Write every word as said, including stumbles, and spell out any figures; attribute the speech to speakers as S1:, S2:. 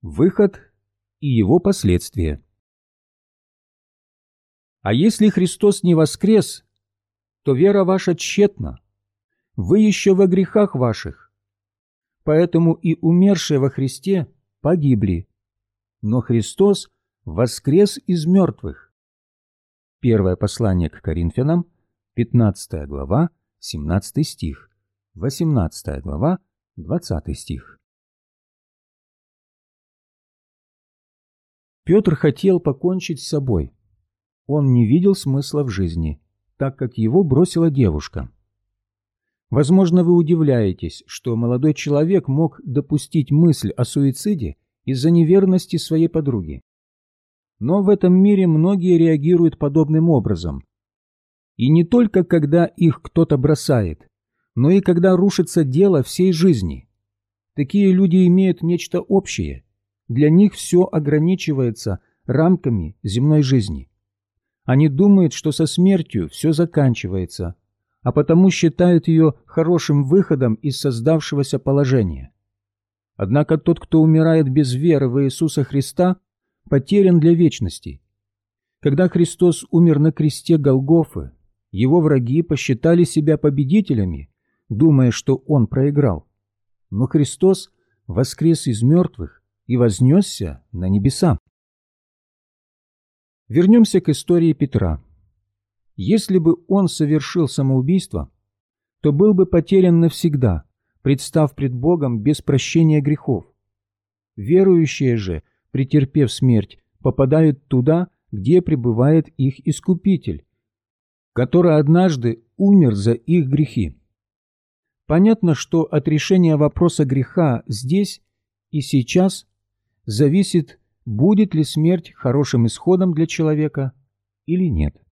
S1: Выход и его последствия. А если Христос не воскрес, то вера ваша тщетна, вы еще во грехах ваших. Поэтому и умершие во Христе погибли, но Христос воскрес из мертвых. Первое послание к Коринфянам, пятнадцатая глава, семнадцатый стих, восемнадцатая глава, двадцатый стих. Петр хотел покончить с собой. Он не видел смысла в жизни, так как его бросила девушка. Возможно, вы удивляетесь, что молодой человек мог допустить мысль о суициде из-за неверности своей подруги. Но в этом мире многие реагируют подобным образом. И не только когда их кто-то бросает, но и когда рушится дело всей жизни. Такие люди имеют нечто общее. Для них все ограничивается рамками земной жизни. Они думают, что со смертью все заканчивается, а потому считают ее хорошим выходом из создавшегося положения. Однако тот, кто умирает без веры в Иисуса Христа, потерян для вечности. Когда Христос умер на кресте Голгофы, его враги посчитали себя победителями, думая, что он проиграл. Но Христос воскрес из мертвых и вознесся на небеса. Вернемся к истории Петра. Если бы он совершил самоубийство, то был бы потерян навсегда, представ пред Богом без прощения грехов. Верующие же, претерпев смерть, попадают туда, где пребывает их Искупитель, который однажды умер за их грехи. Понятно, что от решения вопроса греха здесь и сейчас зависит, будет ли смерть хорошим исходом для человека или нет.